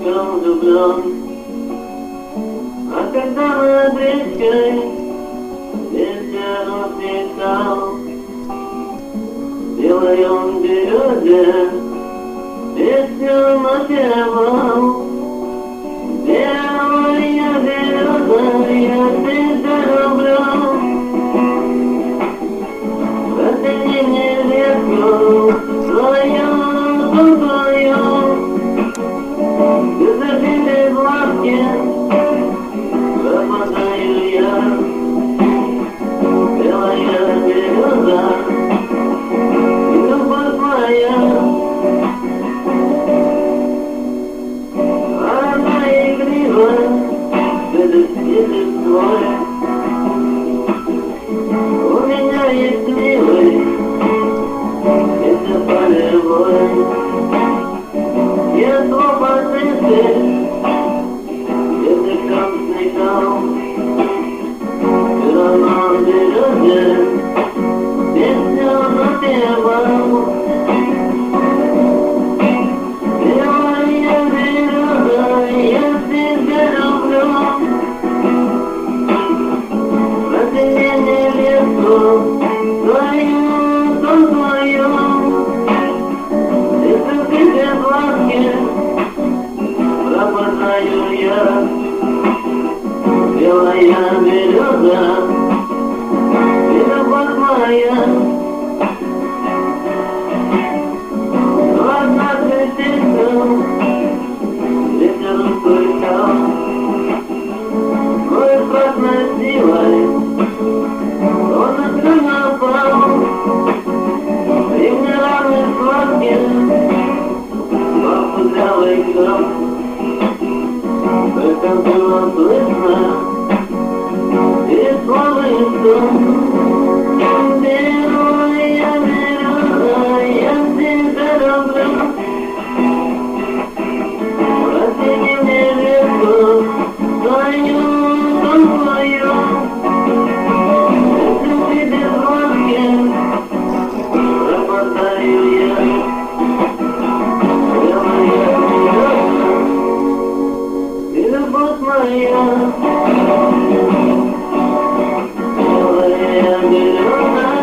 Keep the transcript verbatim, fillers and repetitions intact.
был влюблен. А когда над речкой ветер усмехал, белой он березе песню напевал. Белая береза, я тебя люблю, возьми невестку свою, твою, без обиды в ласке пропадаю я. Белая береза, любовь моя, она игрива, этот ветер твой. У меня есть милый, это полевой. Я слова цветы, это красный кал. Белая береза, песню напевал. Белая береза, я тебя люблю, возьми невестку свою, твою, без обиды в ласке пропадаю я. Белая береза, любовь моя, однажды песню ветер услышал. Мой страстной силой он на крылья пал, и мне раны сладкие попутал играл. Это было слышно, и слова и сон. Белая береза, я тебя люблю, возьми невестку свою, твою, без обиды в ласке пропадаю я. Белая береза, любовь моя, белая береза.